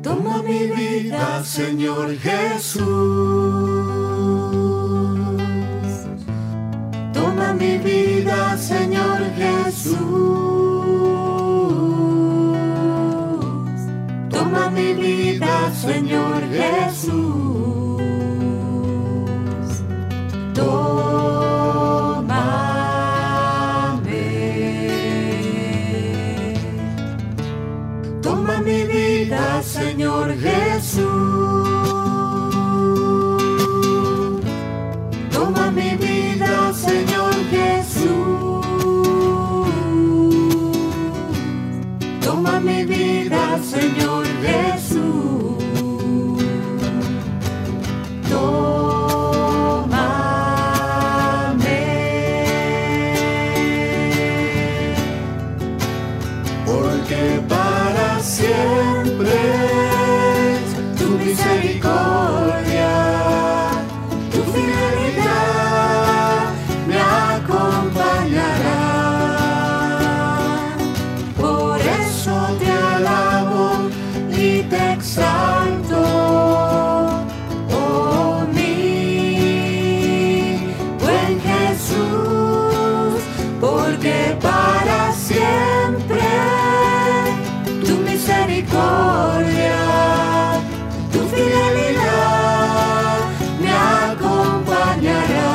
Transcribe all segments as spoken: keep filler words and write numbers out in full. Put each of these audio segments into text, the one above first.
Toma mi vida, Señor Jesús. Toma mi vida, Señor Jesús. Toma mi vida, Señor Jesús. Toma mi vida, Señor Jesús. Toma mi vida, Señor Jesús. Toma mi vida, Señor Jesús. Tómame, porque para siempre tu misericordia, tu fidelidad me acompañará. Por eso te alabo y te exalto, oh mi buen Jesús, porque para siempre tu misericordia, tu fidelidad me acompañará.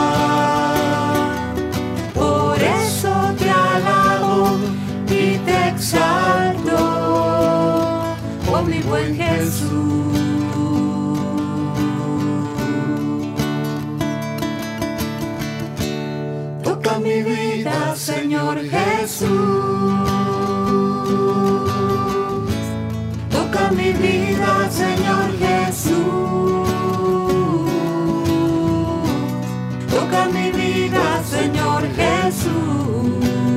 Por eso te alabo y te exalto, oh mi buen Jesús. Toca mi vida, Señor Jesús. Toca mi vida, Señor Jesús. Toca mi vida, Señor Jesús.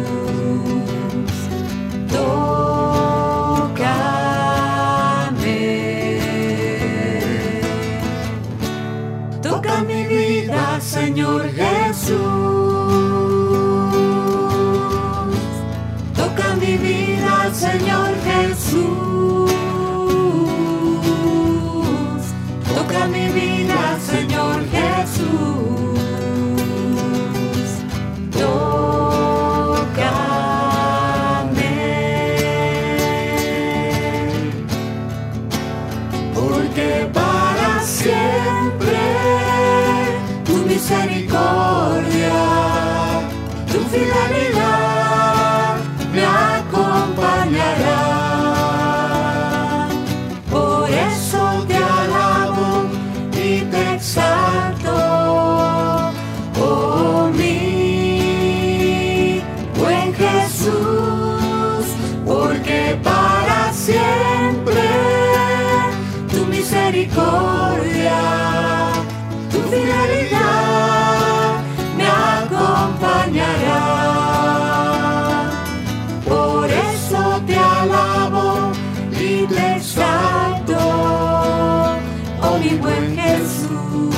Tócame. Toca mi vida, Señor Jesús. Toca mi vida, Señor Jesús. Toca mi vida, Señor Jesús. Tócame, porque para siempre tu misericordia, tu fidelidad me acompañará. Por eso te alabo y te exalto, oh mi buen Jesús, porque para siempre tu misericordia, tu fidelidad me acompañará. Por eso te alabo y te exalto, oh mi buen Jesús.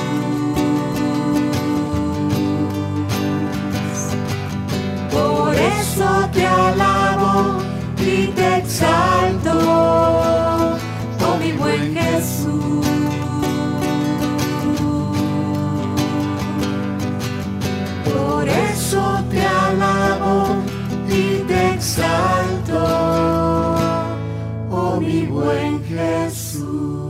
Por eso te alabo y te exalto, oh mi buen Jesús. Por eso te alabo y te exalto, oh mi buen Jesús.